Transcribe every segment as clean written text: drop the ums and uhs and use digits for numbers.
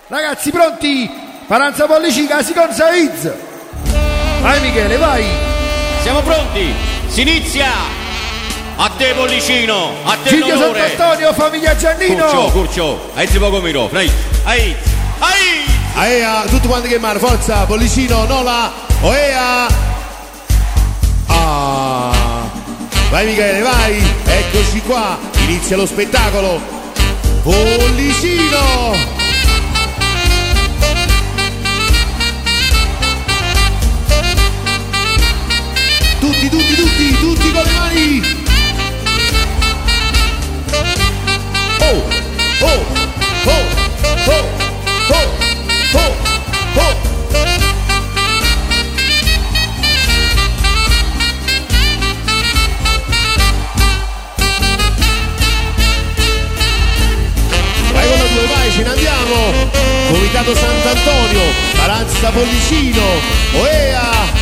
Ragazzi pronti? Paranza Pollicina, si consaiz. Vai Michele, vai. Siamo pronti, si inizia. A te Pollicino, a te Figlio l'onore. Sant'Antonio, famiglia Giannino. Curcio, hai poco miro, ai. Aea, tutti quanti che mano, forza, Pollicino, Nola, oea. Vai Michele, vai, eccoci qua, inizia lo spettacolo. Pollicino. Tutti con le mani. Vai con la due, vai, ce ne andiamo. Comitato Sant'Antonio, Paranza Pollicino, oea.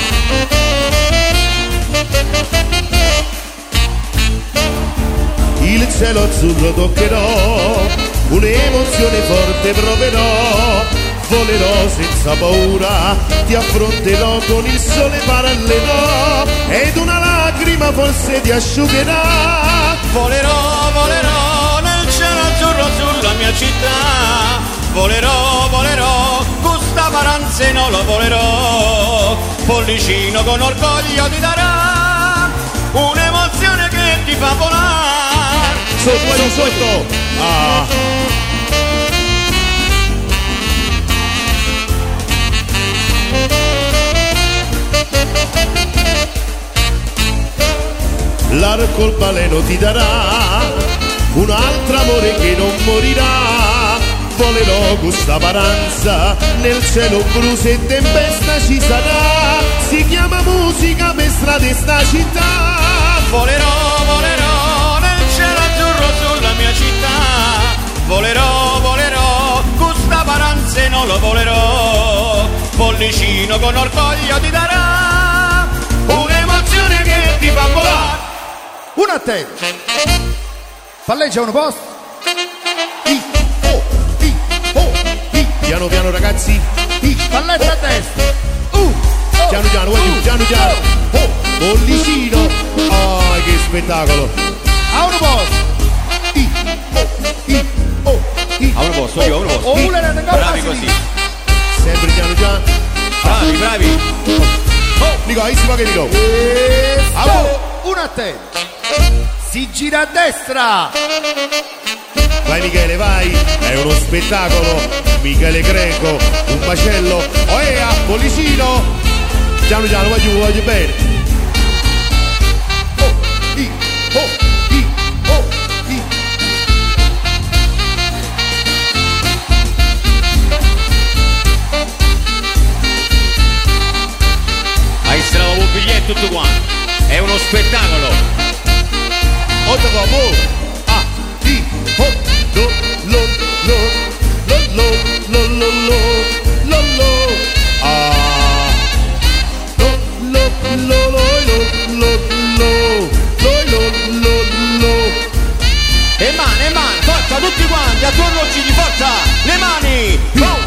Il cielo azzurro toccherò, un'emozione forte proverò, volerò senza paura, ti affronterò con il sole parallelo, ed una lacrima forse ti asciugherà. Volerò nel cielo azzurro sulla mia città, volerò, Gusta Paranzeno volerò, Pollicino con orgoglio ti darà, un'emozione che ti fa volare. Sotto. L'arcobaleno ti darà un altro amore che non morirà. Volerò Gusta Paranza, nel cielo blu e tempesta ci sarà. Si chiama musica per strade sta città. Volerò nel cielo azzurro sulla mia città, volerò, Gusta Paranzeno lo volerò, Pollicino con orgoglio ti darà, un'emozione che ti fa volare. Uno a te. Palleggia uno posto. Piano ragazzi. Palleggia a destra. Piano, vai più, piano. Pollicino. Che spettacolo. A uno posto. A uno posto. Bravi così. Sempre piano. Bravi. Nico, si fa che dico. Uno a te. Si gira a destra. Vai Michele, vai. È uno spettacolo. Michele Greco, un macello. Oea, Pollicino. Piano, vai giù, voglio bene. Hai strato un biglietto tutto quanto. È uno spettacolo. Otto dopo. E mani, forza tutti quanti, attorno di forza, le mani!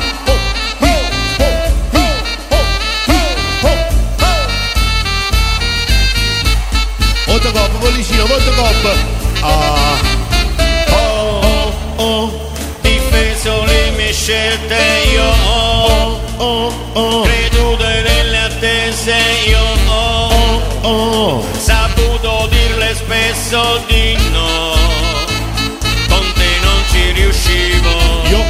Molto cop, Pollicino, molto cop. Difeso le mie scelte io ho, creduto nelle attese io ho, saputo dirle spesso di no, con te non ci riuscivo. Io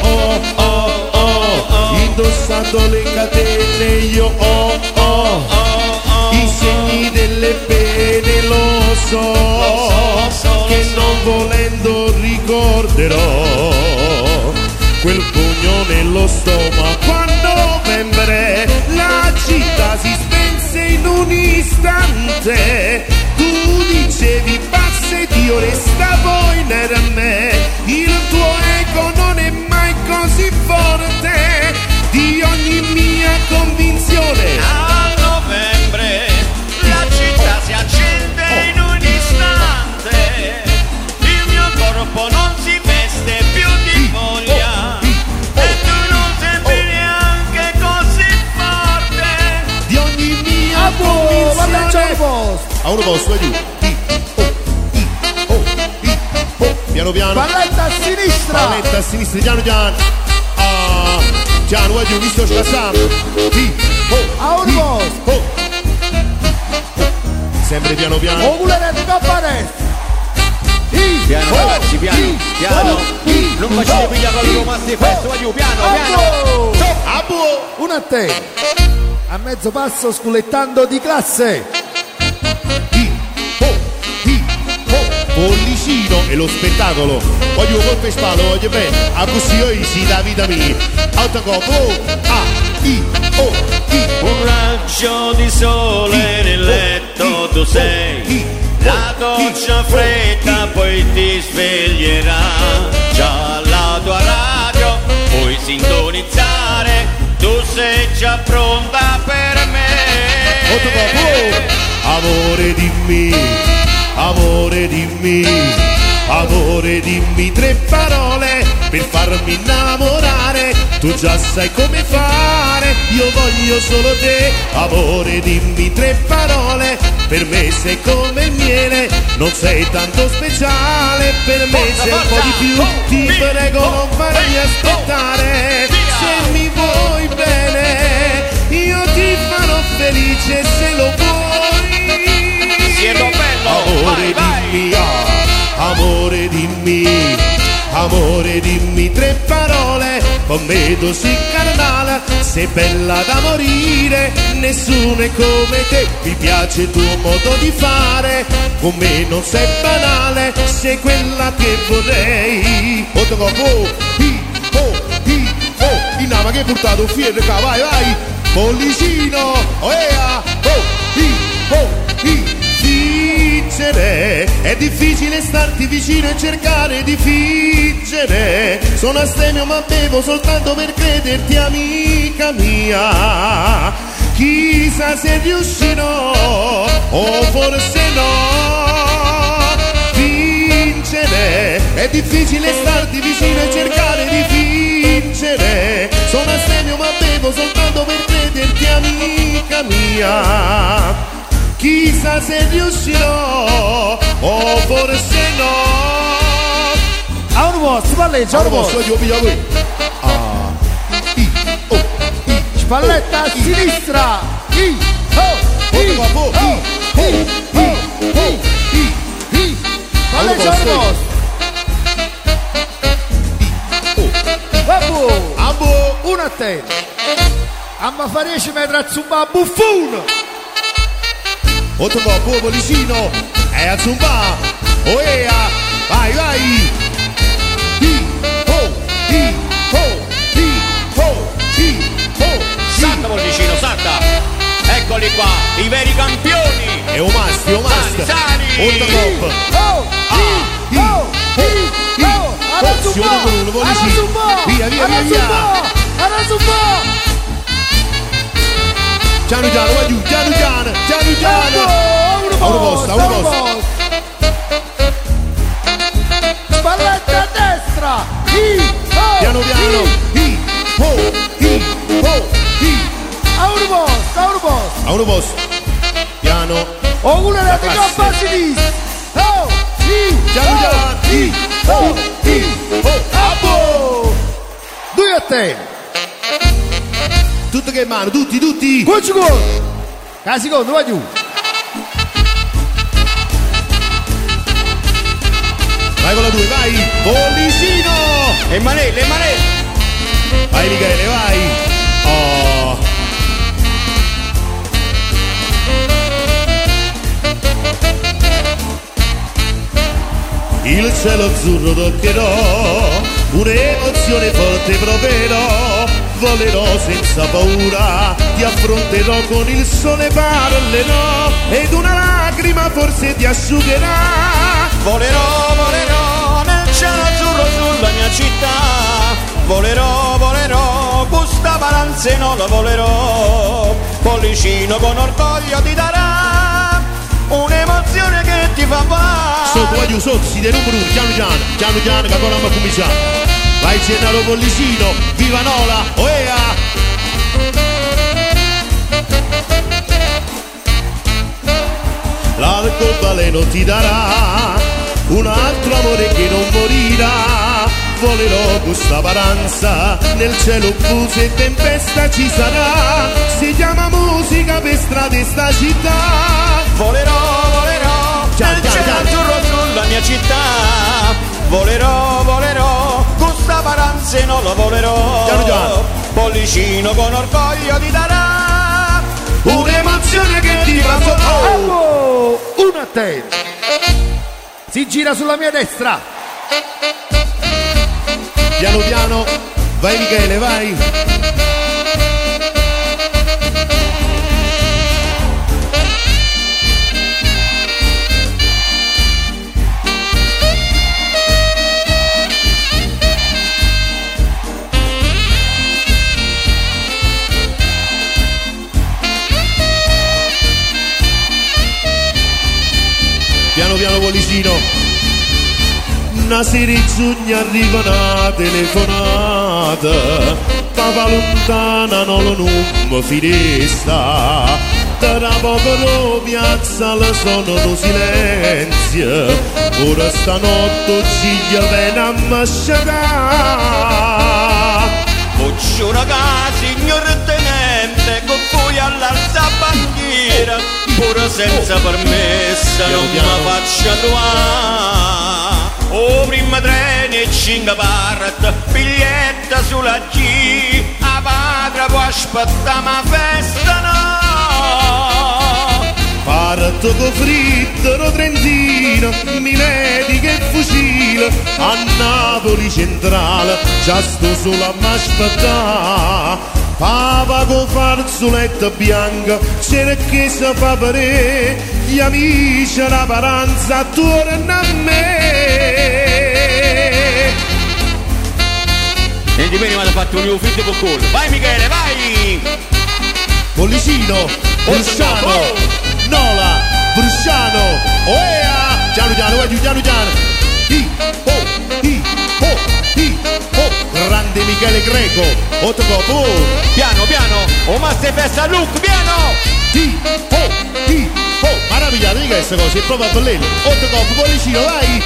ho indossato le catene, io ho i segni delle pene, lo so che non volendo ricorderò quel pugno nello stomaco. A novembre la città si spense in un istante, tu dicevi passa ed io restavo in me, il tuo ego non è mai così forte di ogni mia convinzione. A novembre la città si accende in un istante, il mio corpo non si veste più di voglia, e tu a uno posto, giù. Piano piano. Palletta a sinistra. Palletta a sinistra, piano piano. Piano, vai giù, mi sto scassando. A uno posto. Sempre piano piano. Oculare di coppa destra. Piano ragazzi, piano, piano. Non facete piglia con il romance festo, vai giù, piano, piano. Uno a te. A mezzo passo sculettando di classe. Pollicino e lo spettacolo. Voglio colpo e spalle, voglio bene. A così io si da vita mia. Autocopo. Un raggio di sole nel letto tu sei. La doccia fredda poi ti sveglierà. Già la tua radio puoi sintonizzare. Tu sei già pronta per me. Autocopo. Amore dimmi, amore dimmi, amore dimmi tre parole per farmi innamorare. Tu già sai come fare, io voglio solo te. Amore dimmi tre parole, per me sei come il miele. Non sei tanto speciale, per me sei un po' di più. Ti prego non farmi aspettare. Se mi vuoi bene, io ti farò felice se lo vuoi. Siete bello, Amore dimmi, amore dimmi, amore dimmi tre parole, con me tu sei carnale, sei bella da morire, nessuno è come te, mi piace il tuo modo di fare, con me non sei banale, sei quella che vorrei. In nave che hai portato un fiero, vai, vai, pollicino, Vincere, è difficile starti vicino e cercare di vincere. Sono astemio ma bevo soltanto per crederti amica mia. Chissà se riuscirò o forse no. Vincere, è difficile starti vicino e cercare di vincere. Sono astemio ma bevo soltanto per crederti amica mia. Chissà se riuscirò o forse no. A uno posto, palleggia, a uno posto. Spalletta a sinistra. Palleggia a uno posto. Vabbù. Uno a te. Amma fare 10 metri a zumba buffon. Otto po' pollicino è a zumba, oea, vai vai. Salta pollicino, salta. Eccoli qua, i veri campioni. È un must, Sani. Otto cop. Alla zumba. Via. Alla zumba. Piano piano, vai giù, piano piano. A uno posto. Spalletta a destra. Piano piano. A uno posto. Piano. Oculare di coppa a sinistra. Piano. Due a te. Tutto che in mano, tutti. Cucci gol. Casi secondo, vai giù. Vai con la 2, vai. Pollicino. E manelle. Vai Michele, vai. Il cielo azzurro toccherò, un'emozione forte proverò, volerò senza paura, ti affronterò con il sole parlerò, ed una lacrima forse ti asciugherà. Volerò nel cielo azzurro sulla mia città. Volerò, questa balanza non la volerò. Pollicino con orgoglio ti darà un'emozione che ti fa va. Sotto, vai giù, sotto, si dei numeri 1, piano piano, che ancora non cominciamo. Vai Gennaro Pollicino, viva Nola, oea! La l'arcobaleno ti darà un altro amore che non morirà. Volerò questa varanza, nel cielo buse e tempesta ci sarà, si chiama musica per strade sta città. Volerò, nel cielo azzurro sulla mia città. Volerò, questa varanza non lo volerò. Giano. Pollicino con orgoglio ti darà Un'emozione che ti fa Uno a te. Si gira sulla mia destra. Piano piano, vai Michele, vai. Piano piano Pollicino. Una serizzugna arriva una telefonata, papà lontana non lo nome finestra, tra poco lo piazza la sono do silenzio, ora stanotte ci viene a masciare. Bucciura che signor tenente, con cui all'alza bandiera, pure senza permesso non mi faccia trovare. O prima treni e 5 parte, biglietta sulla G, a padre può aspettare ma festa no. Parto con frittero trentino, mi vedi che fucile, a Napoli centrale, già sto solo a m'aspettare. Papa con farzoletta bianca, c'era che si fa pare, gli amici la paranza attorno a me. E di bene mi ha fatto un nuovo fritto con culo. Vai Michele, vai! Pollicino, Brusciano, Nola, Brusciano, oea! Piano piano, vai giù, piano piano. Grande Michele Greco, Ottocopo. Piano piano, o master festa look, piano! Maravigliato di queste cose, è proprio a bellello. Ottocopo, Pollicino, vai!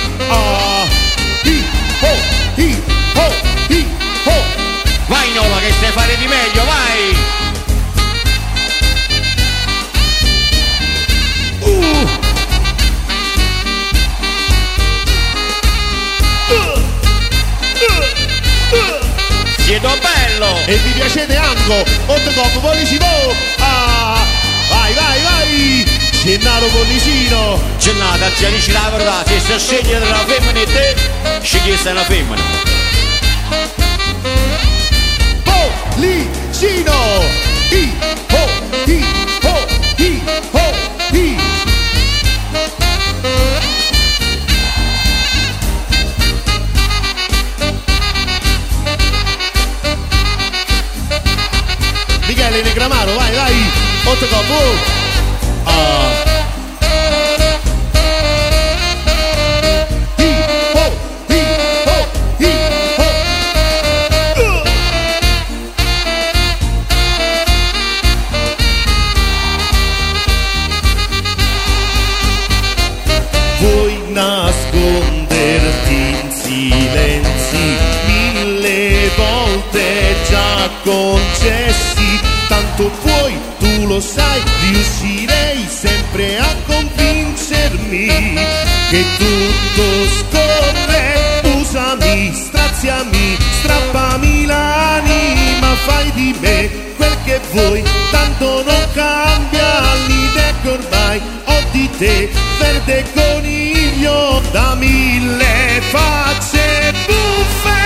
Vai Nola che sai fare di meglio, vai! Siete bello! E vi piacete anche? Ottocopo, Pollicino! Vai! Gennaro Pollicino! Gennaro, ci dici la verità, se si sceglie tra la femmina e te, scegli una femmina. Pollicino! Michele Negramaro, vai! Ottocopo! Vuoi nasconderti in silenzi, 1000 volte già concessi, tanto vuoi, tu lo sai, riuscirei sempre a convincermi che tutto scorre. Usami, straziami, strappami l'anima, fai di me quel che vuoi, tanto non cambia l'idea che ormai ho di te, verde coniglio da 1000 facce buffe.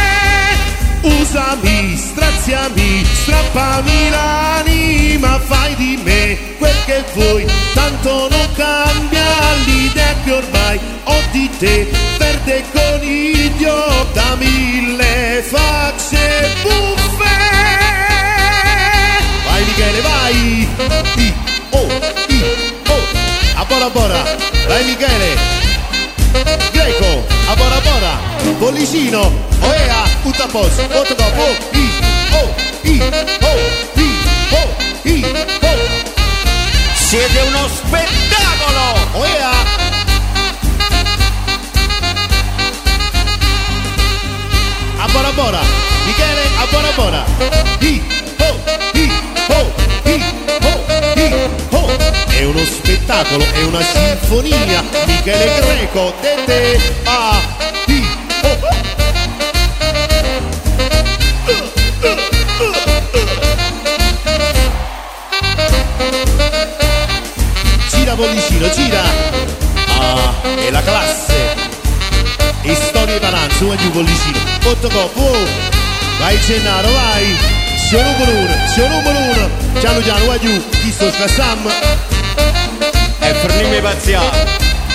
Usami, straziami, strappami l'anima, fai di me quel che vuoi, tanto non cambia l'idea che ormai ho di te, verde coniglio da 1000 facce buffe. Vai Michele, vai! A bora, vai Michele! Greco, a bora, Pollicino, oea, tutto a posto, Ottocopo, Siete uno spettacolo! oea! buona buona. Hi ho, hi ho, hi ho, hi ho. È uno spettacolo, è una sinfonia. Michele Greco, te ah, hi ho. Gira Pollicino, gira. Ah, è la classe. E storie Paranzo, vai giù Pollicino. 8 coppo, oh. Vai Gennaro, vai. Sia numero uno. Piano piano, vai giù. Chi sto scassam? E fornimi pazziato.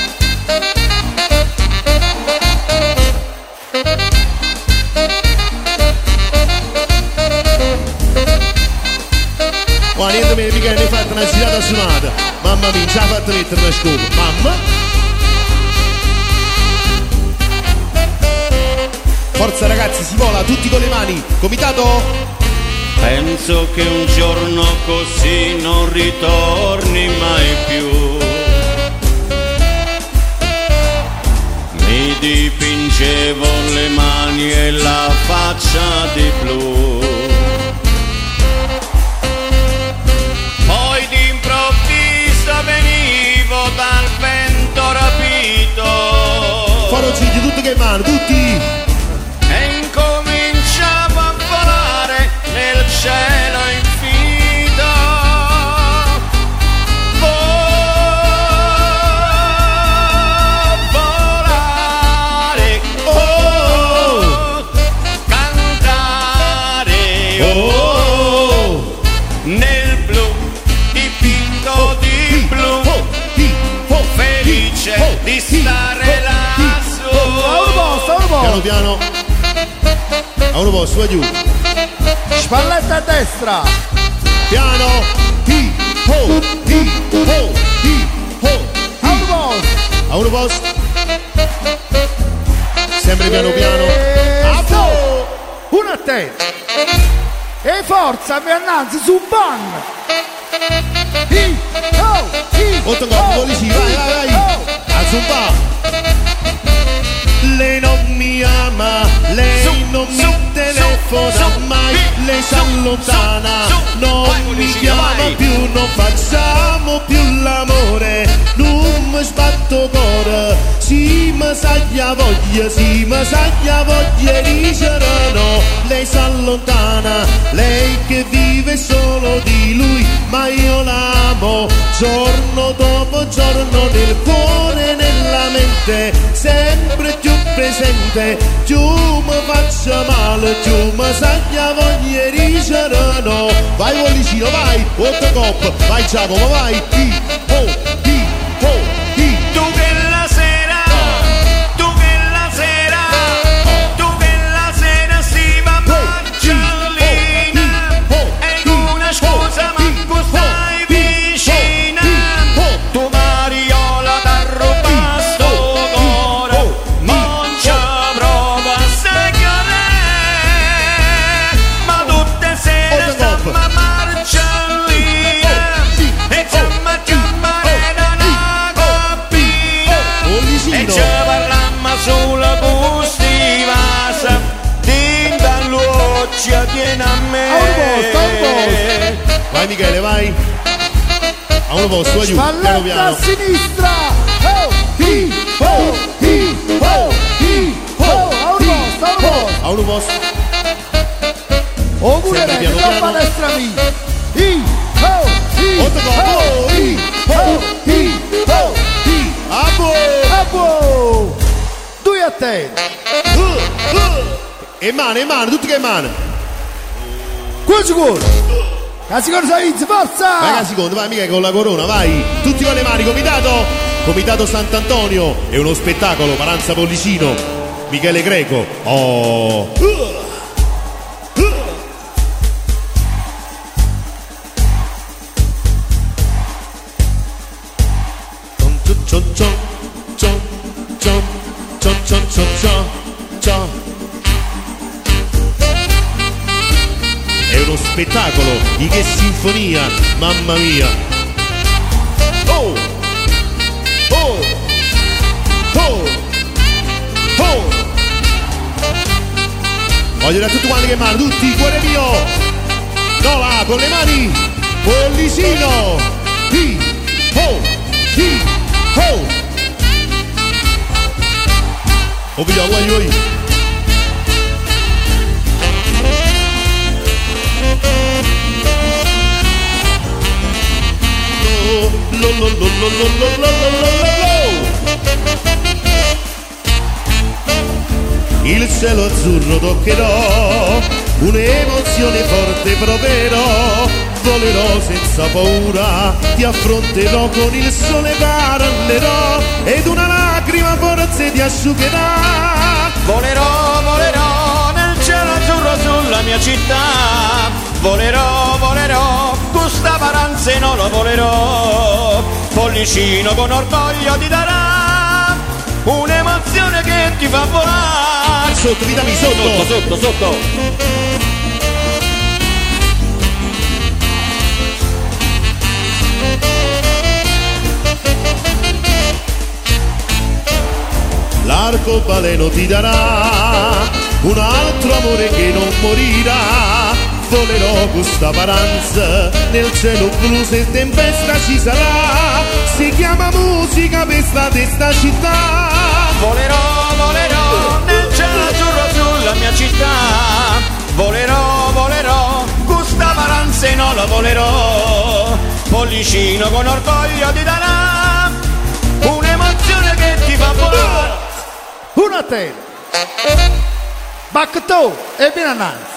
Ma niente meno, mica ne hai fatto una girata suonata. Mamma mia, ci ha fatto mettere una scopa. Mamma. Forza ragazzi, si vola tutti con le mani. Comitato? Penso che un giorno così non ritorni mai più. Mi dipingevo le mani e la faccia di blu. Poi d'improvviso venivo dal vento rapito. Foro zitti, tutti che mano, tutti. E incominciavo a volare nel cielo infinito. Volare, oh, cantare, oh, nel blu, dipinto di blu, felice di stare lassù. Piano piano. A uno posto, vai giù. Spalletta a destra. Piano. Hi ho, hi ho, hi ho. A un posto. A uno posto. Sempre piano piano. A po'. Uno a te. E forza, per innanzi su ban. Hi ho, hi ho. 8 coppi, Pollicino, vai. Alza un po'. Lei non mi ama, lei non mi telefona mai, lei si allontana, non mi chiama più, non facciamo più l'amore, non mi sbatto cuore, si mi saglia voglia di sereno, lei si allontana, lei che vive solo di lui, ma io l'amo, giorno dopo giorno nel cuore e nella mente, sempre più presente, giù mi faccio male, giù mi saglia voglia di sereno. Vai Pollicino, vai, 8 cop, vai Giacomo, vai, hi ho, hi ho, hi. Tu che la sera, tu che la sera, tu che la sera si va a Marcialina, e con una scusa ma stai vicina, tu Mariola t'ha rubato sto cuore, non ci prova a seguire, ma tutte sere stiamo a Marcialina, e chiamare da una coppia, e ci parlammo sulla bustiva, din dall'occhio tiene a me. A un posto. Vai Michele, vai. A uno posto, vai giù, piano Spalletta a piano. sinistra. Oh, hi ho, hi ho, hi ho. A un posto. A uno posto. Oppure Sempre vedi, piano troppa piano. destra mia. Hi ho, hi 8 cop, hi ho, hi ho, hi. A voi. a buon. Due a te. E mano, tutti che mano. Qua sicuro. Casicone Saiz, forza. Vai Casicondo, vai mica con la corona, vai. Tutti con le mani, comitato Sant'Antonio. È uno spettacolo, Paranza Pollicino, Michele Greco. Oh. È uno spettacolo, di che sinfonia, mamma mia. Oh! Oh! Oh! Oh! Voglio dire a tutti quanti che mano, tutti, cuore mio. No, là, con le mani. Pollicino. Hi, ho, hi, ho. Oh, video, vuoi. Il cielo azzurro toccherò, un'emozione forte proverò, volerò senza paura, ti affronterò con il sole parlerò, ed una lacrima forse ti asciugherà. Volerò, volerò nel cielo azzurro sulla mia città, volerò, volerò, Gustavo Aranze non lo volerò, Pollicino con orgoglio ti darà un'emozione che ti fa volare. Sotto, ditami sotto. Sotto. L'arcobaleno ti darà un altro amore che non morirà. Volerò Gustavo Aranze nel cielo blu, se tempesta ci sarà. Si chiama musica per sta città. Volerò, volerò nel cielo azzurro sulla mia città, volerò, volerò, Gustavo Aranze non lo volerò, Pollicino con orgoglio ti darà un'emozione che ti fa volare. Uno a te. Bacto e vieni annanzi.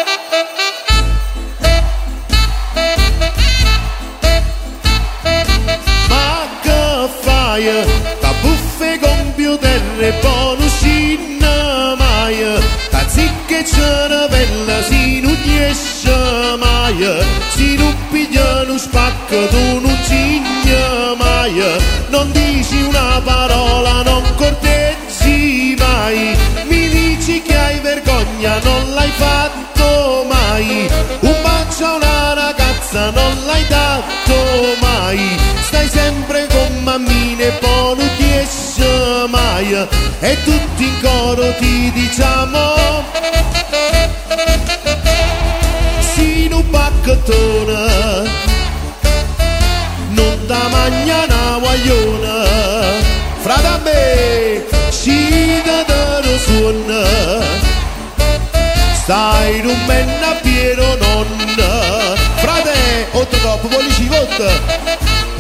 Ma che fai? Ta buffe computer e bonus in mai. Ta zicche cervella si non riesce mai. Si non piglia lo spacco tu non ciglia mai. Non dici una parola, non corteggi mai. Mi dici che hai vergogna, non l'hai fatto mai. Un bacio a una ragazza non l'hai dato mai. Stai sempre con mammine e poi non ti esce mai. E tutti in coro ti diciamo si non bacchettone non da magna una guagliona. Frate me ci da lo suona. Stai non menna pieno nonna. Frate, 8 coppi, pollici votta.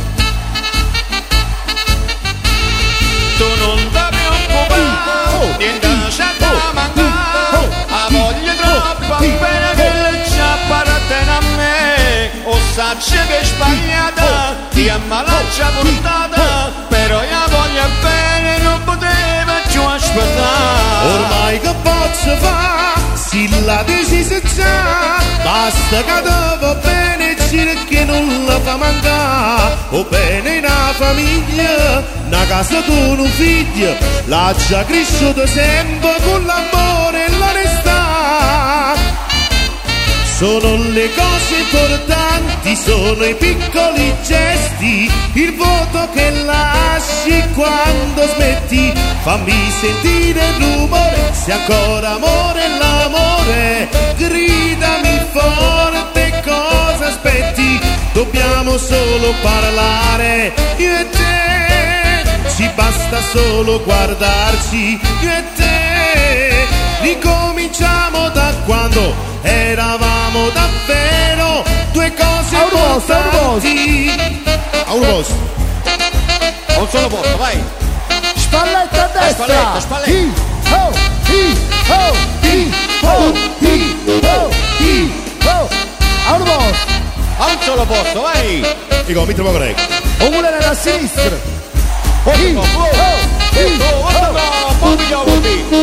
Tu non ti preoccupare, niente c'è da mancare, la voglia troppo appena che le appartiene a me, o sacci che è sbagliata, ti ammalaccia portata, però io voglio bene, non poteva più aspettare. Ormai che posso fare, si la decisa già, basta che te va bene, che non la fa mancare, o bene una famiglia, una casa con un figlio, l'ha già cresciuto sempre con l'amore e l'onestà. Sono le cose importanti, sono i piccoli gesti, il voto che lasci quando smetti. Fammi sentire il rumore, se ancora amore è l'amore, gridami forte cosa aspetti. Dobbiamo solo parlare, io e te, ci basta solo guardarci, io e te. Ricominciamo da quando eravamo davvero due cose importanti. A un posto. A un solo posto, vai. Spalletta a destra. Spalletta, spalletta. Hi, ho, hi, ho, hi, ho, hi, ho, hi, ho. A un posto. A un solo posto, vai. Dico, mi trovo greco. Oppure da sinistra. Hi, ho, hi, ho.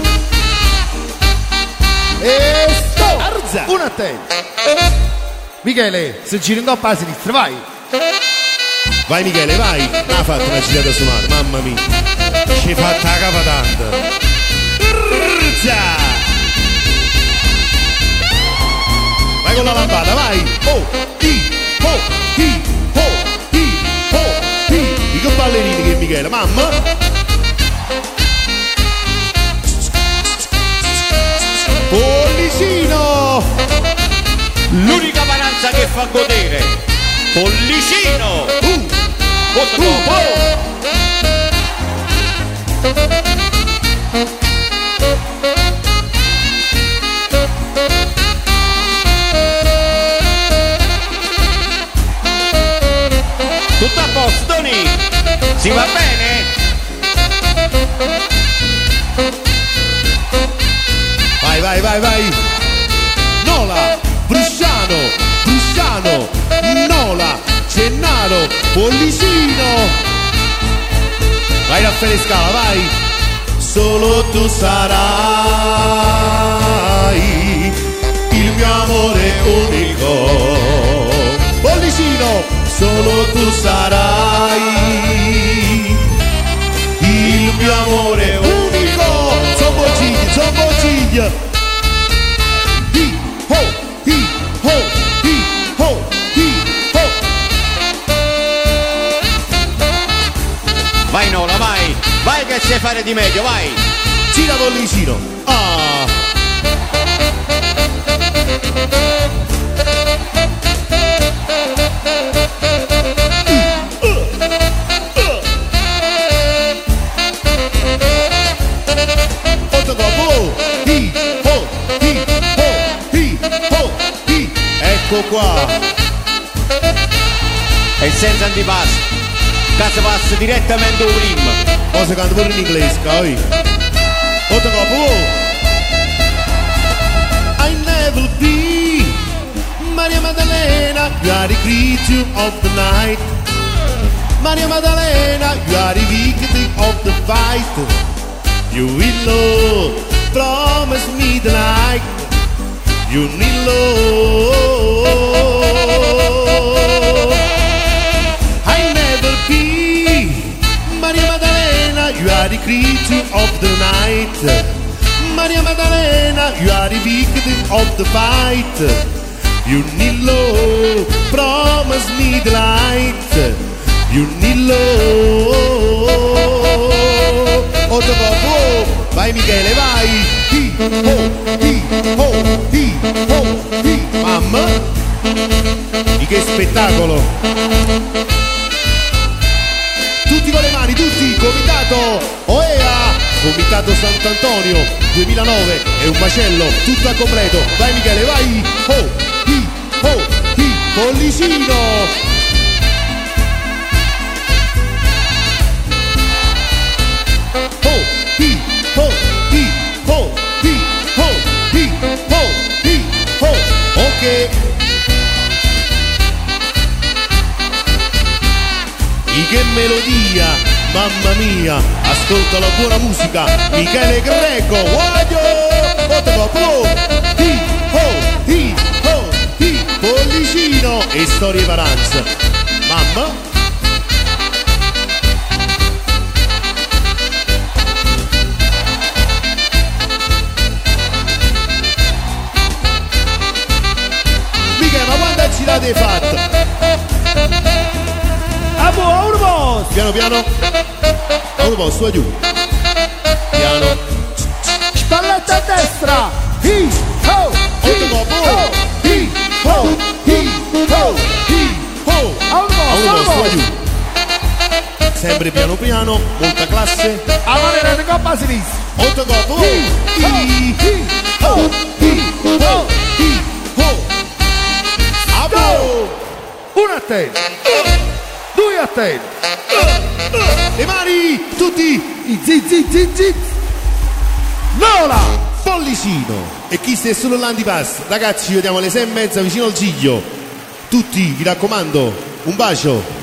E stop. Arza. Uno a te. Michele, se giri in coppa a sinistra, vai. Vai Michele, vai. Ha fatto una girata su mare, mamma mia. Ci hai fatta la capa tanta. Arza. Vai con la lampata, vai. Oh, hi, oh, hi, oh, hi, oh, hi. I che ballerini che Michele, mamma. Pollici Pollicino. Molto Tutto a posto, Tony? Si va bene? Vai. Nola, Brusciano, Nola, Gennaro, Pollicino. Vai Raffaele Scala, vai. Solo tu sarai il mio amore unico. Pollicino, solo tu sarai il mio amore unico. Son Bociglia. Vai Nola, vai che sai fare di meglio, vai. Gira Pollicino. Ecco qua. E senza antipasto. Casa passa direttamente un rim. Cosa canta pure in inglese, poi. Otto copo. I never be Maria Maddalena, you are the creature of the night. Maria Maddalena, you are the victim of the fight. You will love, promise me the night. You need love. I never be Maria Maddalena, you are the creature of the night. Maria Maddalena, you are the victim of the fight. You need love, promise me the light. You need love. Otto copo, vai Michele, vai. Mamma, di che spettacolo. Tutti con le mani, tutti, comitato Oea, comitato Sant'Antonio 2009, è un macello, tutto al completo. Vai Michele, vai. Pollicino. Ok. E che melodia, mamma mia, ascolta la buona musica, Michele Greco, Pollicino e Storie Varanza. Mamma. Ma quando ci l'avete fatto? Urbo! Piano piano. Urbo, su giù. Piano. Spalletta a destra! Urbo, su giù. Sempre piano piano, molta classe. A valere di coppa a sinistra! Autocopo. Uno a te, due a te, le mani, tutti. Ziz. Nola, Pollicino. E chi sta solo l'antipasto? Ragazzi, ci vediamo alle 6:30 vicino al Giglio. Tutti, vi raccomando, un bacio.